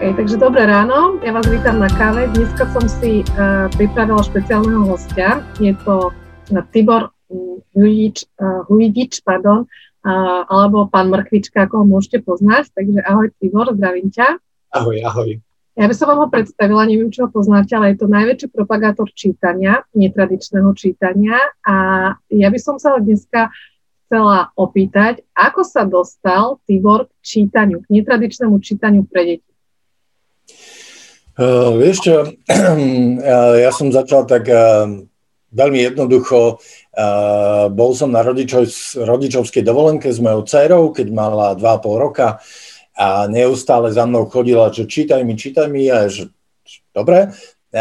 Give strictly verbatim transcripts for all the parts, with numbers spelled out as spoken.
takže dobré ráno, ja vás vítam na káve. Dneska som si uh, pripravila špeciálneho hostia. Je to uh, Tibor Huidič, uh, Huidič pardon, uh, alebo pán Mrkvička, ako ho môžete poznať. Takže ahoj Tibor, zdravím ťa. Ahoj, ahoj. Ja by som vám ho predstavila, neviem, či ho poznáte, ale je to najväčší propagátor čítania, netradičného čítania. A ja by som sa ho dneska chcela opýtať, ako sa dostal Tibor k čítaniu, k netradičnému čítaniu pre deti. Uh, vieš čo, ja som začal tak uh, veľmi jednoducho. Uh, bol som na rodičov, rodičovskej dovolenke s mojou dcérou, keď mala dva a pol roka a neustále za mnou chodila, že čítaj mi, čítaj mi, a že dobre, uh,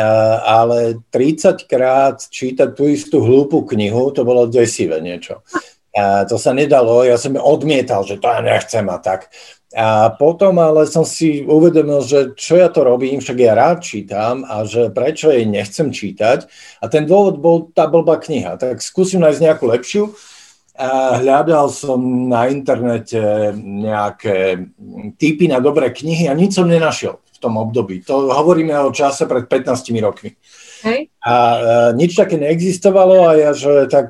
ale tridsaťkrát čítať tú istú hlúpu knihu, to bolo desivé niečo. Uh, to sa nedalo, ja som odmietal, že to ja nechcem a tak. A potom ale som si uvedomil, že čo ja to robím, však ja rád čítam a že prečo jej nechcem čítať. A ten dôvod bol tá blbá kniha. Tak skúsim nájsť nejakú lepšiu. A hľadal som na internete nejaké tipy na dobré knihy a nič som nenašiel v tom období. To hovoríme o čase pred pätnástimi rokmi. Hej. A, a nič také neexistovalo a ja, že tak...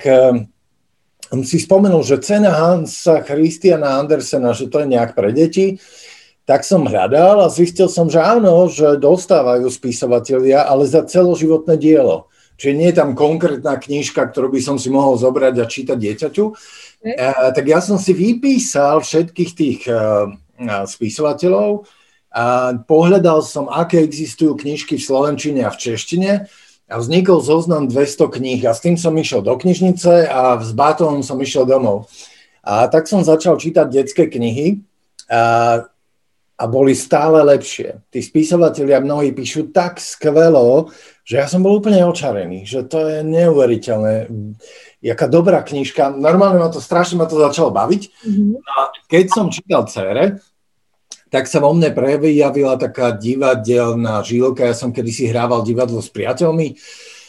On si spomenul, že cena Hansa Christiana Andersena, že to je nejak pre deti, tak som hľadal a zistil som, že áno, že dostávajú spisovatelia, ale za celoživotné dielo. Čiže nie je tam konkrétna knižka, ktorú by som si mohol zobrať a čítať dieťaťu. E, tak ja som si vypísal všetkých tých uh, spisovateľov a pohľadal som, aké existujú knižky v slovenčine a v češtine. A vznikol zoznam dvesto kníh a s tým som išiel do knižnice a s bátonom som išiel domov. A tak som začal čítať detské knihy a, a boli stále lepšie. Tí spisovatelia mnohí píšu tak skvelo, že ja som bol úplne očarený, že to je neuveriteľné. Jaká dobrá knižka. Normálne ma to strašne ma to začalo baviť. Mm-hmm. A keď som čítal dcére, tak sa vo mne prejavila taká divadelná žilka. Ja som kedysi hrával divadlo s priateľmi.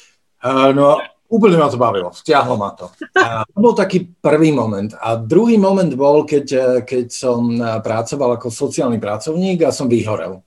No, úplne ma to bavilo, vtiahlo ma to. A to bol taký prvý moment. A druhý moment bol, keď, keď som pracoval ako sociálny pracovník a som vyhorel.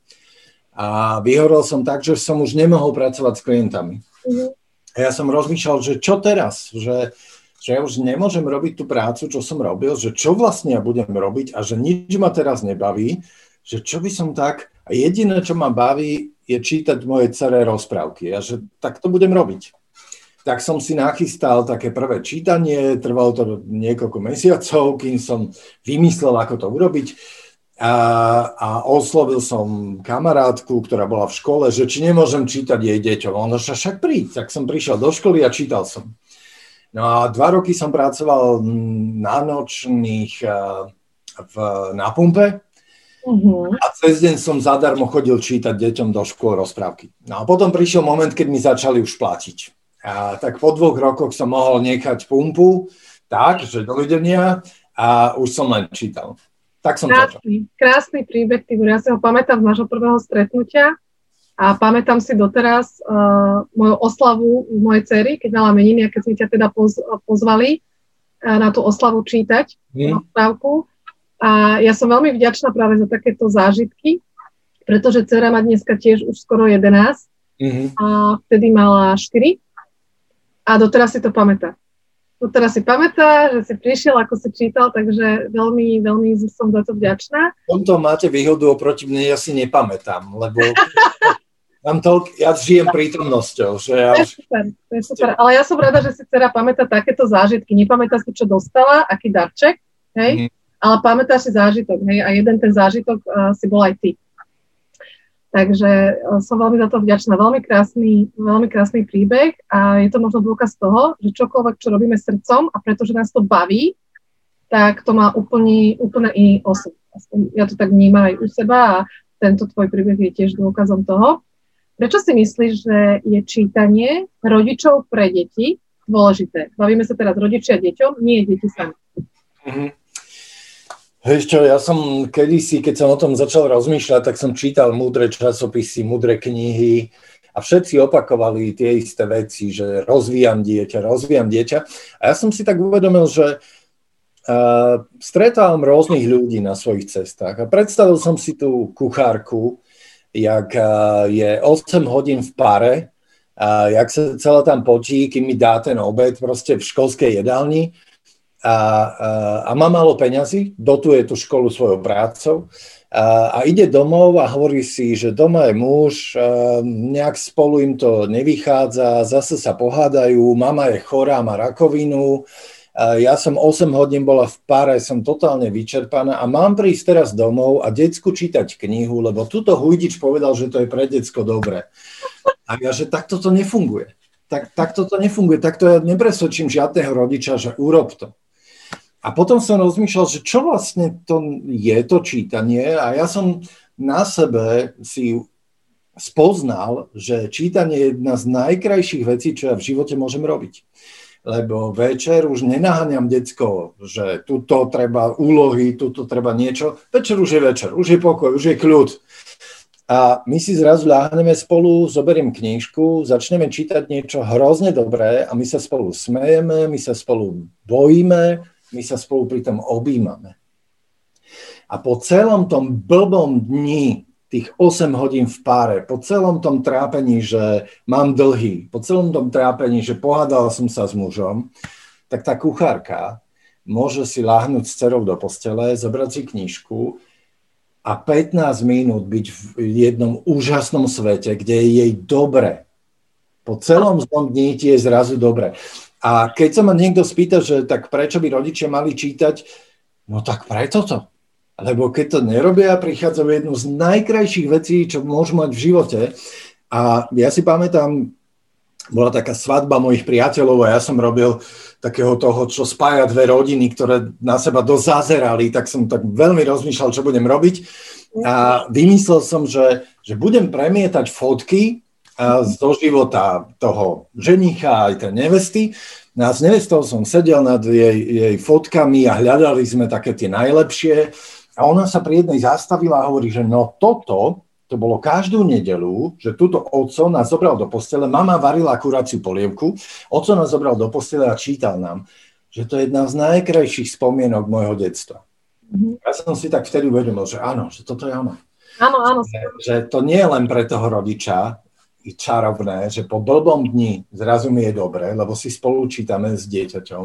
A vyhorel som tak, že som už nemohol pracovať s klientami. Mm-hmm. A ja som rozmýšľal, že čo teraz? Že, že ja už nemôžem robiť tú prácu, čo som robil, že čo vlastne ja budem robiť a že nič ma teraz nebaví, že čo by som tak, a jediné, čo ma baví, je čítať mojej dcere rozprávky a že tak to budem robiť. Tak som si nachystal také prvé čítanie, trvalo to niekoľko mesiacov, kým som vymyslel, ako to urobiť a, a oslovil som kamarátku, ktorá bola v škole, že či nemôžem čítať jej deťom. Ona že však príď, tak som prišiel do školy a čítal som. No a dva roky som pracoval na nočných v, na pumpe. Uh-huh. A cez deň som zadarmo chodil čítať deťom do škôl rozprávky. No a potom prišiel moment, keď mi začali už platiť. A tak po dvoch rokoch som mohol nechať pumpu, tak, že dovidenia a už som len čítal. Tak som krásny, začal. Krásny príbeh, Tibor. Ja si ho pamätám z nášho prvého stretnutia a pamätám si doteraz uh, moju oslavu mojej dcery, keď mala meniny a keď sme ťa teda poz, pozvali uh, na tú oslavu čítať mm. rozprávku. A ja som veľmi vďačná práve za takéto zážitky, pretože dcera má dneska tiež už skoro jedenásť mm-hmm. a vtedy mala štyri a doteraz si to pamätá. Doteraz si pamätá, že si prišiel, ako si čítal, takže veľmi, veľmi som za to vďačná. V tomto máte výhodu oproti mne, ja si nepamätám, lebo mám toľk, ja žijem prítomnosťou. Že ja... To je super, to je super. Ale ja som rada, že si dcera pamätá takéto zážitky. Nepamätá si, čo dostala, aký darček, hej? Mm-hmm. Ale pamätáš si zážitok, hej, a jeden ten zážitok uh, si bol aj ty. Takže uh, som veľmi za to vďačná. Veľmi krásny, veľmi krásny príbeh a je to možno dôkaz toho, že čokoľvek, čo robíme srdcom a pretože nás to baví, tak to má úplne, úplne iný osud. Ja to tak vnímam aj u seba a tento tvoj príbeh je tiež dôkazom toho. Prečo si myslíš, že je čítanie rodičov pre deti dôležité? Bavíme sa teraz rodičia deťom, nie deti sami. Mhm. Vieš čo, ja som kedysi, keď som o tom začal rozmýšľať, tak som čítal múdre časopisy, múdre knihy a všetci opakovali tie isté veci, že rozvíjam dieťa, rozvíjam dieťa. A ja som si tak uvedomil, že uh, stretávam rôznych ľudí na svojich cestách a predstavil som si tú kuchárku, jak je osem hodín v pare, a jak sa celé tam potí, kým mi dá ten obed proste v školskej jedálni a, a, a má málo peňazí, dotuje tú školu svojou prácou a, a ide domov a hovorí si, že doma je muž, nejak spolu im to nevychádza, zase sa pohádajú, mama je chorá, má rakovinu. Ja som osem hodín bola v páre, som totálne vyčerpaná a mám prísť teraz domov a decku čítať knihu, lebo tuto Hujdič povedal, že to je pre decko dobré. A ja, že takto to nefunguje. Tak, takto to nefunguje, takto ja nepresvedčím žiadneho rodiča, že urob to. A potom som rozmýšľal, že čo vlastne to je to čítanie a ja som na sebe si spoznal, že čítanie je jedna z najkrajších vecí, čo ja v živote môžem robiť. Lebo večer už nenaháňam decko, že tuto treba úlohy, tuto treba niečo. Večer už je večer, už je pokoj, už je kľud. A my si zrazu ľahneme spolu, zoberiem knižku, začneme čítať niečo hrozne dobré a my sa spolu smejeme, my sa spolu bojíme, my sa spolu pritom objímame. A po celom tom blbom dni, tých osem hodín v páre, po celom tom trápení, že mám dlhy, po celom tom trápení, že pohádala som sa s mužom, tak tá kuchárka môže si láhnuť s dcerou do postele, zobrať si knižku a pätnásť minút byť v jednom úžasnom svete, kde je jej dobre. Po celom zlom dni ti je zrazu dobre. A keď sa ma niekto spýta, že tak prečo by rodičia mali čítať, no tak preto to. Lebo keď to nerobia, prichádzajú jednu z najkrajších vecí, čo môžu mať v živote. A ja si pamätám, bola taká svadba mojich priateľov a ja som robil takého toho, čo spája dve rodiny, ktoré na seba dosť zazerali, tak som tak veľmi rozmýšľal, čo budem robiť. A vymyslel som, že, že budem premietať fotky zo života toho ženicha aj tej nevesty. A s nevestou som sedel nad jej, jej fotkami a hľadali sme také tie najlepšie. A ona sa pri jednej zastavila a hovorí, že no toto, to bolo každú nedeľu, že túto otco nás zobral do postele, mama varila kuráciu polievku, otco nás zobral do postele a čítal nám, že to je jedna z najkrajších spomienok môjho detstva. Mm-hmm. Ja som si tak vtedy uvedomil, že áno, že toto je ono. Áno, áno. Že, že to nie je len pre toho rodiča i čarovné, že po blbom dni zrazu mi je dobre, lebo si spolu čítame s dieťaťom,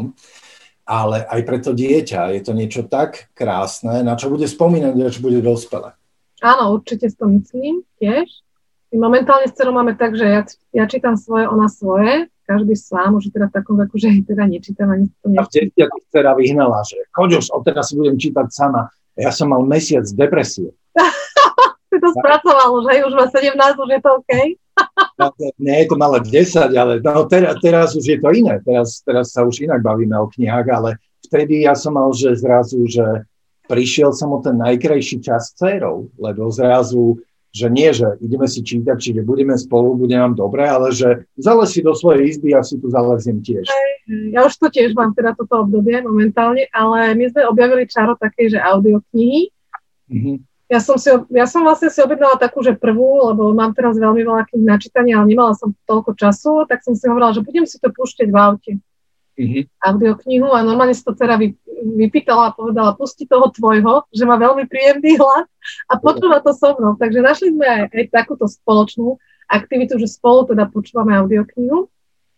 ale aj pre to dieťa je to niečo tak krásne, na čo bude spomínať, až bude dospelé. Áno, určite si to myslím tiež. My momentálne s dcerou máme tak, že ja, ja čítam svoje, ona svoje, každý sám, už teda v takom veku, že teda nečítam ani to nečítam. A vtedy ťa to dcera vyhnala, že choď už, odteraz si budem čítať sama. Ja som mal mesiac depresie. Si to spracoval, že už má sedemnásť, už je to OK? No, nie, to malo desať, ale no, teraz, teraz už je to iné. Teraz, teraz sa už inak bavíme o knihách, ale vtedy ja som mal, že zrazu, že prišiel som o ten najkrajší čas s dcerou, lebo zrazu, že nie, že ideme si čítať, čiže budeme spolu, bude nám dobre, ale že zalez si do svojej izby a si tu zaleziem tiež. Ja už to tiež mám teda toto obdobie momentálne, ale my sme objavili čaro také, že audioknihy. Mm-hmm. Ja som, si, ja som vlastne si objednala takú, že prvú, lebo mám teraz veľmi veľa kníh na čítanie, ale nemala som toľko času, tak som si hovorila, že budem si to púšťať v aute. Mm-hmm. Audioknihu a normálne si to dcera vy, vypýtala a povedala, pusti toho tvojho, že má veľmi príjemný hlas a počúva to so mnou. Takže našli sme aj, aj takúto spoločnú aktivitu, že spolu teda počúvame audioknihu.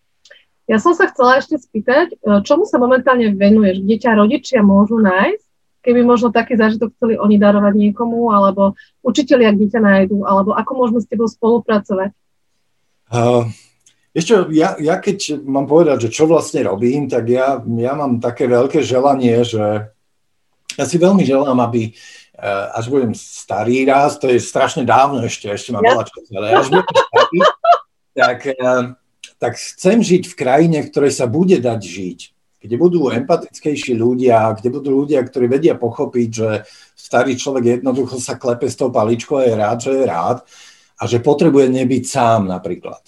Ja som sa chcela ešte spýtať, čomu sa momentálne venuješ, kde ťa rodičia môžu nájsť? Keby možno taký zážitok chceli oni darovať niekomu, alebo učitelia, kde ťa nájdu, alebo ako môžeme s tebou spolupracovať? Uh, ešte, ja, ja keď mám povedať, že čo vlastne robím, tak ja, ja mám také veľké želanie, že ja si veľmi želám, aby uh, až budem starý raz, to je strašne dávno ešte, ešte mám ja. veľa času, ale až budem starý, tak, uh, tak chcem žiť v krajine, v ktorej sa bude dať žiť. Kde budú empatickejší ľudia, kde budú ľudia, ktorí vedia pochopiť, že starý človek jednoducho sa klepe s tou paličkou a je rád, že je rád a že potrebuje nebyť sám napríklad.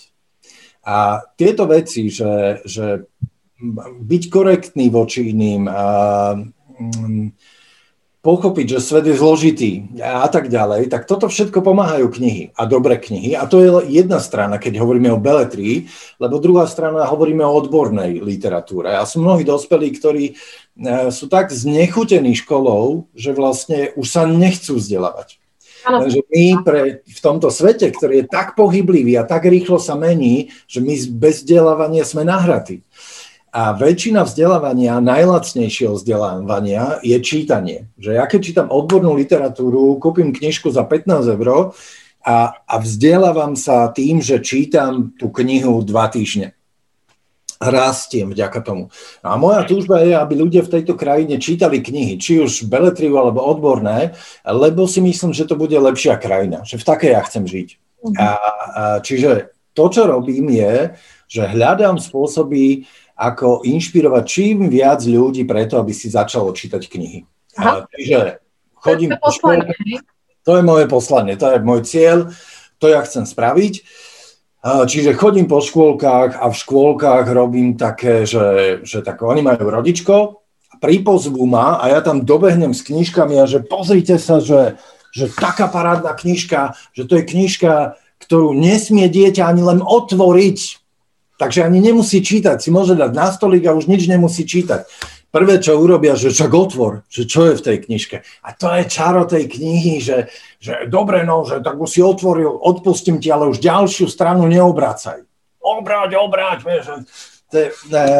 A tieto veci, že, že byť korektný voči iným, a, um, pochopiť, že svet je zložitý a tak ďalej, tak toto všetko pomáhajú knihy a dobré knihy. A to je jedna strana, keď hovoríme o beletrii, lebo druhá strana hovoríme o odbornej literatúre. A sú mnohí dospelí, ktorí sú tak znechutení školou, že vlastne už sa nechcú vzdelávať. Takže my pre, v tomto svete, ktorý je tak pohyblivý a tak rýchlo sa mení, že my bez vzdelávania sme nahratí. A väčšina vzdelávania, najlacnejšieho vzdelávania je čítanie. Že ja keď čítam odbornú literatúru, kúpim knižku za pätnásť eur a, a vzdelávam sa tým, že čítam tú knihu dva týždne. Rastiem vďaka tomu. A moja túžba je, aby ľudia v tejto krajine čítali knihy, či už beletriu alebo odborné, lebo si myslím, že to bude lepšia krajina, že v takej ja chcem žiť. Uh-huh. A, a čiže to, čo robím, je, že hľadám spôsoby, ako inšpirovať čím viac ľudí preto, aby si začalo čítať knihy. A, čiže chodím po škôlkach, to je moje poslanie, to je môj cieľ, to ja chcem spraviť. A, čiže chodím po škôlkach a v škôlkach robím také, že, že tak, oni majú rodičko, pripozvú ma a ja tam dobehnem s knižkami a že pozrite sa, že, že taká parádna knižka, že to je knižka, ktorú nesmie dieťa ani len otvoriť. Takže ani nemusí čítať, si môže dať na stolík a už nič nemusí čítať. Prvé, čo urobia, že však otvor, že čo je v tej knižke. A to je čaro tej knihy, že, že dobre, no, že tak už si otvoril, odpustím ti, ale už ďalšiu stranu neobracaj. Obráť, obráť, vieš. To je,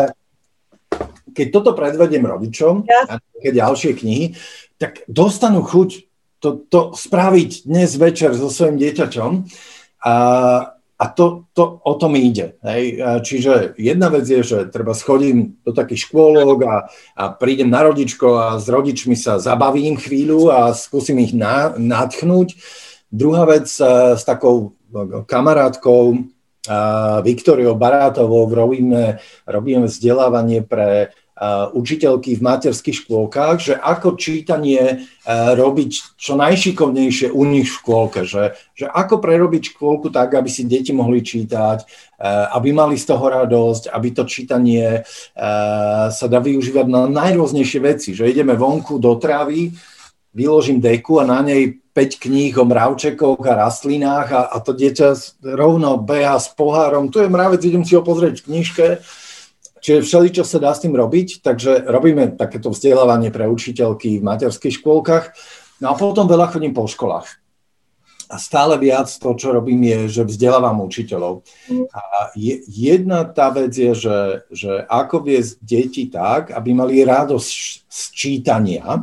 keď toto predvediem rodičom a také ďalšie knihy, tak dostanú chuť to, to spraviť dnes večer so svojím dieťaťom. A A to, to o tom ide. Hej. Čiže jedna vec je, že treba schodím do takých škôlok a, a prídem na rodičko a s rodičmi sa zabavím chvíľu a skúsim ich na, nadchnúť. Druhá vec s takou kamarátkou Viktóriou Barátovou robíme, robíme vzdelávanie pre Uh, učiteľky v materských škôlkach, že ako čítanie uh, robiť čo najšikovnejšie u nich v škôlke, že, že ako prerobiť škôlku tak, aby si deti mohli čítať, uh, aby mali z toho radosť, aby to čítanie uh, sa dá využívať na najrôznejšie veci, že ideme vonku do trávy, vyložím deku a na nej päť kníh o mravčekoch a rastlinách a, a to dieťa rovno beha s pohárom, tu je mravec, idem si ho pozrieť v knižke. Čiže všeličo sa dá s tým robiť, takže robíme takéto vzdelávanie pre učiteľky v materských škôlkach. No a potom veľa chodím po školách. A stále viac to, čo robím, je, že vzdelávam učiteľov. A je, jedna tá vec je, že, že ako viesť deti tak, aby mali radosť z čítania. A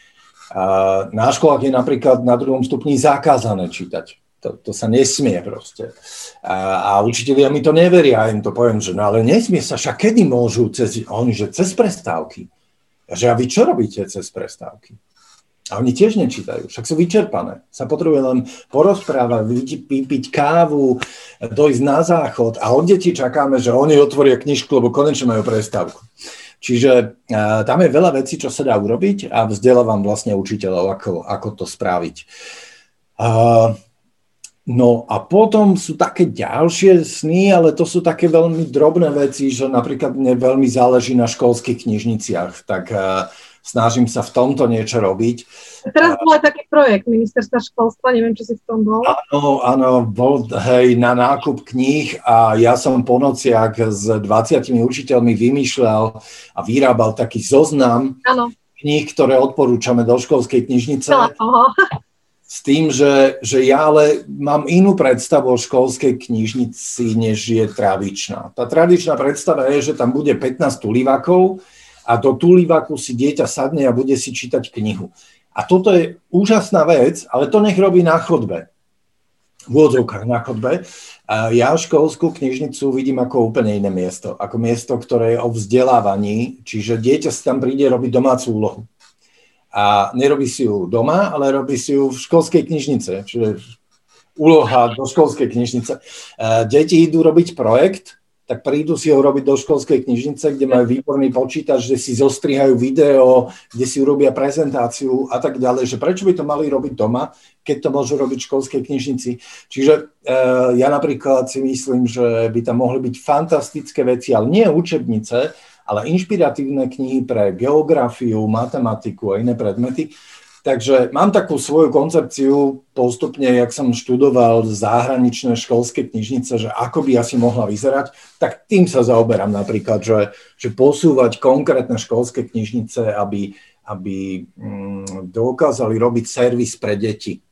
na školách je napríklad na druhom stupni zakázané čítať. To, to sa nesmie proste. A, a učitelia mi to neveria, ja im to poviem, že no ale nesmie sa, však kedy môžu, cez, oni, že cez prestávky. A že a vy čo robíte cez prestávky? A oni tiež nečítajú, však sú vyčerpané. Sa potrebuje len porozprávať, vypiť kávu, dojsť na záchod a od detí čakáme, že oni otvoria knižku, lebo konečne majú prestávku. Čiže a, tam je veľa vecí, čo sa dá urobiť a vzdelávam vlastne učiteľov, ako, ako to spraviť. A, No a potom sú také ďalšie sny, ale to sú také veľmi drobné veci, že napríklad mne veľmi záleží na školských knižniciach, tak uh, snažím sa v tomto niečo robiť. Teraz bol aj taký projekt ministerstva školstva, neviem, či si v tom bol. Áno, áno, bol hej, na nákup kníh a ja som po nociach s dvadsiatimi učiteľmi vymýšľal a vyrábal taký zoznam áno. kníh, ktoré odporúčame do školskej knižnice. Aha. S tým, že, že ja ale mám inú predstavu o školskej knižnici, než je tradičná. Tá tradičná predstava je, že tam bude pätnásť tulivakov a do tulivaku si dieťa sadne a bude si čítať knihu. A toto je úžasná vec, ale to nech robí na chodbe. V úvodzovkách na chodbe. A ja školskú knižnicu vidím ako úplne iné miesto. Ako miesto, ktoré je o vzdelávaní, čiže dieťa si tam príde robiť domácu úlohu. A nerobí si ju doma, ale robí si ju v školskej knižnice, čiže úloha do školskej knižnice. Deti idú robiť projekt, tak prídu si ho robiť do školskej knižnice, kde majú výborný počítač, kde si zostrihajú video, kde si urobia prezentáciu a tak ďalej, že prečo by to mali robiť doma, keď to môžu robiť v školskej knižnici. Čiže e, ja napríklad si myslím, že by tam mohli byť fantastické veci, ale nie učebnice, ale inšpiratívne knihy pre geografiu, matematiku a iné predmety. Takže mám takú svoju koncepciu postupne, jak som študoval zahraničné školské knižnice, že ako by asi mohla vyzerať, tak tým sa zaoberám napríklad, že, že posúvať konkrétne školské knižnice, aby, aby mm, dokázali robiť servis pre deti.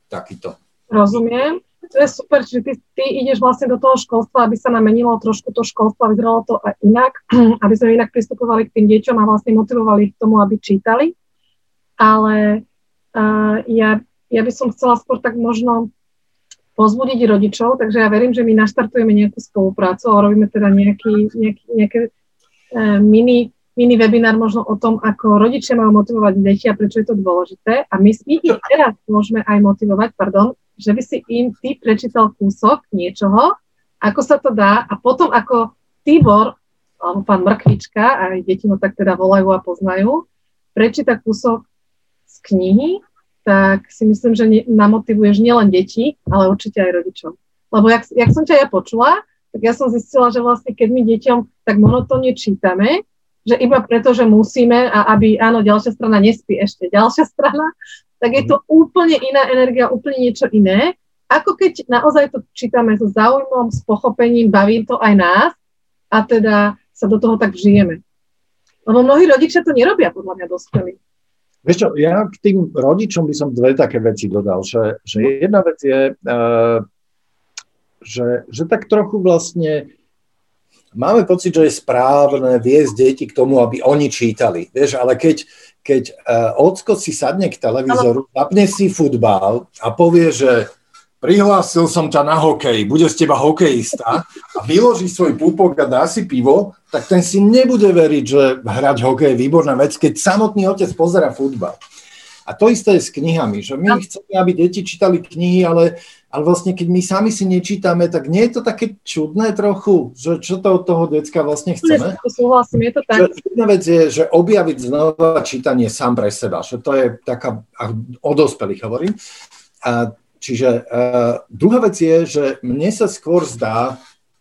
takýto. Rozumiem. To je super, čiže ty, ty ideš vlastne do toho školstva, aby sa nám menilo trošku to školstvo, aby vyzeralo to aj inak, aby sme inak pristupovali k tým deťom a vlastne motivovali ich k tomu, aby čítali. Ale uh, ja, ja by som chcela skôr tak možno pozbudiť rodičov, takže ja verím, že my naštartujeme nejakú spoluprácu a robíme teda nejaký, nejaký, nejaké uh, mini, mini webinár možno o tom, ako rodičia majú motivovať deti a prečo je to dôležité. A my, my ich teraz môžeme aj motivovať, pardon, že by si im ty prečítal kúsok niečoho, ako sa to dá a potom ako Tibor, alebo pán Mrkvička, aj deti ho tak teda volajú a poznajú, prečíta kúsok z knihy, tak si myslím, že ne, namotivuješ nielen deti, ale určite aj rodičov. Lebo jak, jak som ťa ja počula, tak ja som zistila, že vlastne keď my deťom tak monotónne čítame, že iba preto, že musíme a aby, áno, ďalšia strana nespí ešte, ďalšia strana, tak je to úplne iná energia, úplne niečo iné. Ako keď naozaj to čítame so záujmom, s pochopením, baví to aj nás a teda sa do toho tak vžijeme. Lebo mnohí rodičia to nerobia, podľa mňa dospelí. Vieš čo, ja k tým rodičom by som dve také veci dodal, že, že jedna vec je, uh, že, že tak trochu vlastne máme pocit, že je správne viesť deti k tomu, aby oni čítali. Vieš, ale keď Keď uh, ocko si sadne k televízoru, zapne si futbal a povie, že prihlásil som ťa na hokej, bude z teba hokejista a vyloží svoj púpok a dá si pivo, tak ten si nebude veriť, že hrať hokej je výborná vec, keď samotný otec pozerá futbal. A to isté je s knihami, že my chceme, aby deti čítali knihy, ale, ale vlastne keď my sami si nečítame, tak nie je to také čudné trochu, že čo to od toho decka vlastne chceme? To súhlasím, je to tak. Jedna vec je, že objaviť znova čítanie sám pre seba, že to je taká, o dospelých hovorím. A, čiže a, druhá vec je, že mne sa skôr zdá,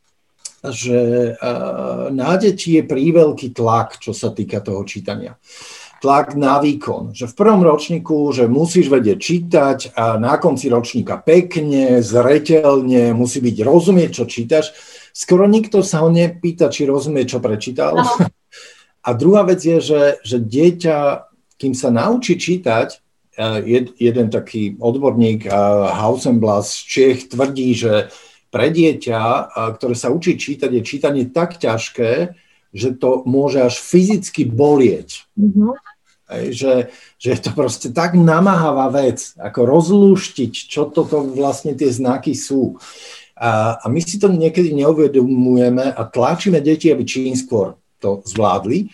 že a, na deti je príveľký tlak, čo sa týka toho čítania. Tlak na výkon, že v prvom ročníku, že musíš vedieť čítať a na konci ročníka pekne, zreteľne, musí byť rozumieť, čo čítaš. Skoro nikto sa ho nepýta, či rozumie, čo prečítal. Aha. A druhá vec je, že, že dieťa, kým sa naučí čítať, jed, jeden taký odborník, Hausenblas z Čiech, tvrdí, že pre dieťa, ktoré sa učí čítať, je čítanie tak ťažké, že to môže až fyzicky bolieť. Mm-hmm. Že, že je to proste tak namáhavá vec, ako rozlúštiť, čo toto vlastne tie znaky sú. A, a my si to niekedy neuvedomujeme a tlačíme deti, aby čím skôr to zvládli.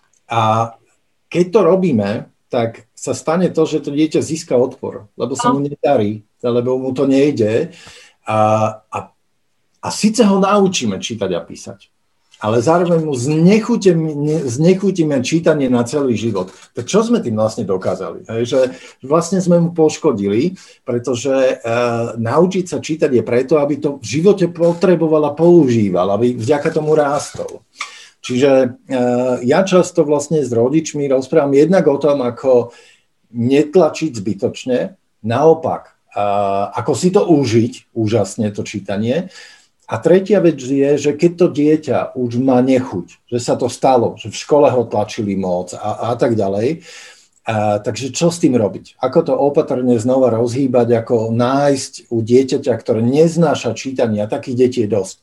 A keď to robíme, tak sa stane to, že to dieťa získa odpor, lebo sa mu nedarí, lebo mu to nejde. A, a, a síce ho naučíme čítať a písať, ale zároveň mu znechutíme, znechutíme čítanie na celý život. Tak čo sme tým vlastne dokázali? Hej, že vlastne sme mu poškodili, pretože uh, naučiť sa čítať je preto, aby to v živote potreboval a používal, aby vďaka tomu rástol. Čiže uh, ja často vlastne s rodičmi rozprávam jednak o tom, ako netlačiť zbytočne, naopak, uh, ako si to užiť, úžasne to čítanie. A tretia vec je, že keď to dieťa už má nechuť, že sa to stalo, že v škole ho tlačili moc a, a tak ďalej, a, takže čo s tým robiť? Ako to opatrne znova rozhýbať, ako nájsť u dieťaťa, ktoré neznáša čítanie, a takých detí je dosť,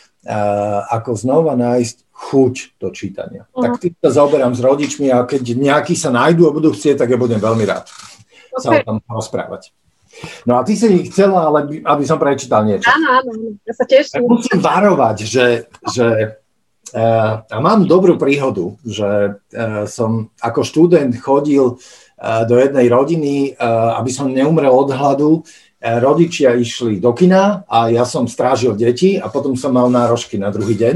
a, ako znova nájsť chuť do čítania. Uh-huh. Tak tým sa zaoberám s rodičmi a keď nejakí sa nájdú a budú chcieť, tak ja budem veľmi rád okay. sa o tom rozprávať. No a ty si chcela, ale aby som prečítal niečo. Áno, áno, ja sa teším. Ja musím varovať, že, že uh, a mám dobrú príhodu, že uh, som ako študent chodil uh, do jednej rodiny, uh, aby som neumrel od hladu. Uh, rodičia išli do kina a ja som strážil deti a potom som mal nárožky na druhý deň.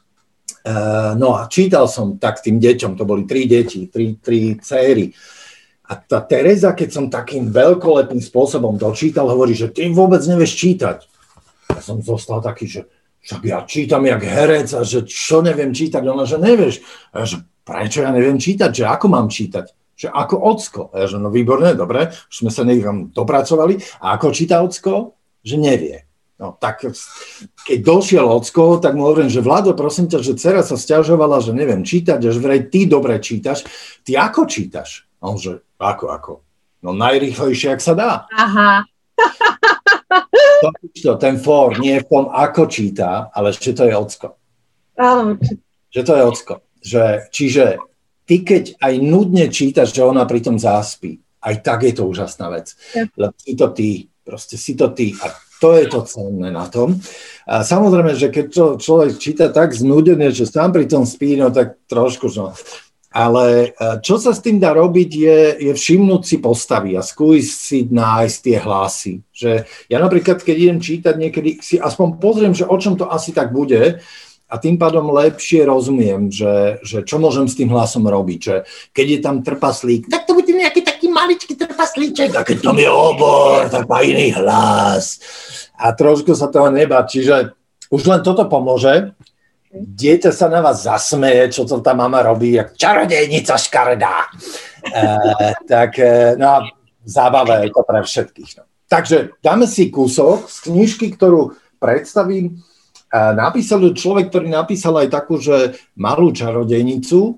Uh, no a čítal som tak tým deťom, to boli tri deti, tri, tri céry. A tá Tereza, keď som takým veľkolepým spôsobom dočítal, hovorí, že ty vôbec nevieš čítať. Ja som zostal taký, že však ja čítam jak herec a že čo neviem čítať. Ona, že nevieš. A ja, že prečo ja neviem čítať? Že ako mám čítať? Že ako ocko. A ja, že no výborné, dobre, už sme sa niekam dopracovali. A ako číta ocko? Že nevie. No tak, keď došiel ocko, tak mu hovorím, že Vlado, prosím ťa, že dcera sa sťažovala, že neviem čítať, a že vraj ty dobre čítaš. Ty ako čítaš? A on, že ako, ako? No najrýchlejšie, ak sa dá. Aha. To, to, ten for nie je v tom, ako číta, ale že to je ocko. Áno, určite. Že to je ocko. Že, čiže ty, keď aj nudne čítaš, že ona pritom zaspí, aj tak je to úžasná vec. Ja. Lebo si to ty, proste si to ty. A to je to cenné na tom. A samozrejme, že keď to človek číta tak znúdene, že sám pritom spí, no tak trošku, no. Ale čo sa s tým dá robiť, je, je všimnúť si postavy a skúsiť nájsť tie hlasy. Že ja napríklad, keď idem čítať niekedy, si aspoň pozriem, že o čom to asi tak bude a tým pádom lepšie rozumiem, že, že čo môžem s tým hlasom robiť. Že keď je tam trpaslík, tak to bude nejaký taký maličký trpaslíček a keď tam je obor, tak má iný hlas. A trošku sa toho nebá. Čiže už len toto pomôže. Dieťa sa na vás zasmeje, čo to tá mama robí, jak čarodejnica škaredá. E, tak, e, no a zábava je to pre všetkých. No. Takže dáme si kúsok z knižky, ktorú predstavím. E, napísal človek, ktorý napísal aj takú, že malú čarodejnicu. E,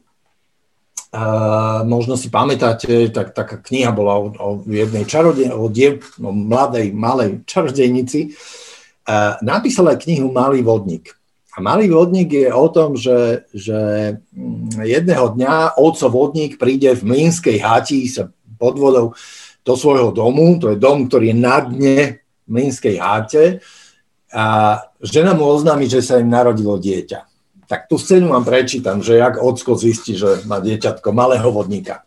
možno si pamätáte, tak, taká kniha bola o, o jednej čarodej, o die, o mladej, malej čarodejnici. E, napísal aj knihu Malý vodník. A Malý vodník je o tom, že, že jedného dňa otco vodník príde v mlynskej hati sa pod vodou do svojho domu, to je dom, ktorý je na dne mlynskej hate a žena mu oznámi, že sa im narodilo dieťa. Tak tú scénu vám prečítam, že jak ocko zistí, že má dieťatko malého vodníka.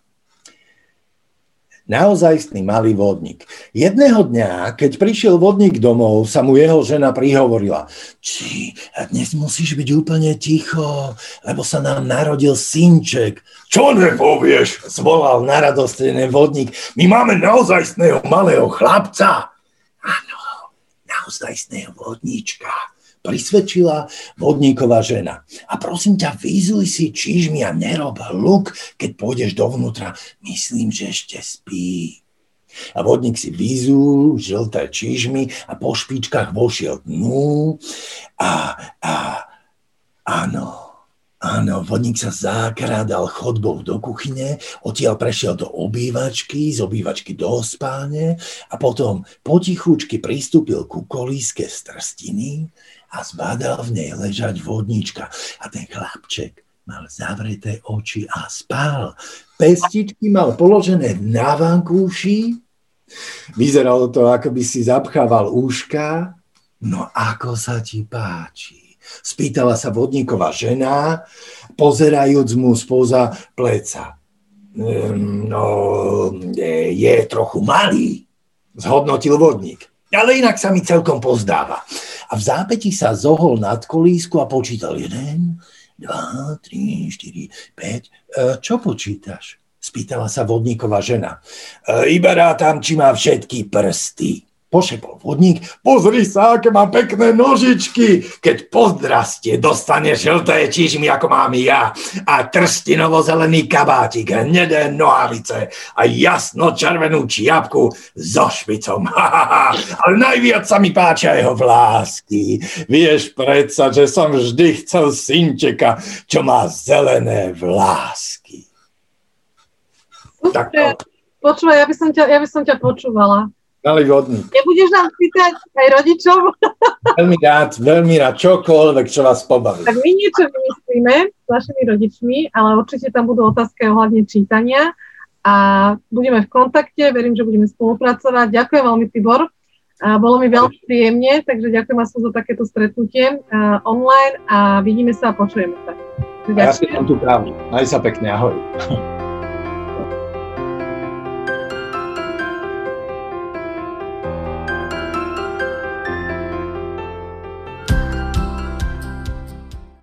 Naozajstný malý vodník. Jedného dňa, keď prišiel vodník domov, sa mu jeho žena prihovorila. Či, a dnes musíš byť úplne ticho, lebo sa nám narodil synček. Čo nepovieš? Zvolal naradostený vodník. My máme naozajstného malého chlapca. Áno, naozajstného vodníčka. Prisvedčila vodníková žena. A prosím ťa, vyzuj si čižmy a nerob hluk, keď pôjdeš dovnútra. Myslím, že ešte spí. A vodník si vyzul žlté čižmy a po špičkách vošiel dnu. A, a áno, áno, vodník sa zakrádal chodbou do kuchyne, odtiaľ prešiel do obývačky, z obývačky do spálne a potom potichučky pristúpil ku kolíske z trstiny a zbadal v nej ležať vodnička. A ten chlapček mal zavreté oči a spal. Pestičky mal položené na vankúši. Vyzeralo to, ako by si zapchával úška. No ako sa ti páči? Spýtala sa vodníková žena, pozerajúc mu spoza pleca. No, je, je trochu malý, zhodnotil vodník. Ale inak sa mi celkom pozdáva. A v zápäti sa zohol nad kolísku a počítal jeden, dva, tri, štyri, päť. E, čo počítaš? Spýtala sa vodníková žena. E, iba rátam, či má všetky prsty. Pošepol vodník, pozri sa, aké má pekné nožičky. Keď podrastie, dostane žlté čižmy, ako mám ja. A trstinovo-zelený kabátik, hnedé nohavice a jasno červenú čiapku so špicom. Ale najviac sa mi páčia jeho vlásky. Vieš predsa, že som vždy chcel synčeka, čo má zelené vlásky. Tak to. Počúvaj, ja by som ťa, ja by som ťa počúvala. Malý vodník. Nebudeš nám pýtať aj rodičom? Veľmi rád, veľmi rád, čokoľvek, čo vás pobaví. Tak my niečo vymyslíme s našimi rodičmi, ale určite tam budú otázky ohľadne čítania a budeme v kontakte, verím, že budeme spolupracovať. Ďakujem veľmi, Tibor. A bolo mi veľmi príjemne, takže ďakujem vás za takéto stretnutie uh, online a vidíme sa a počujeme sa. A ja si tam tú pravdu. Maj sa pekne, ahoj.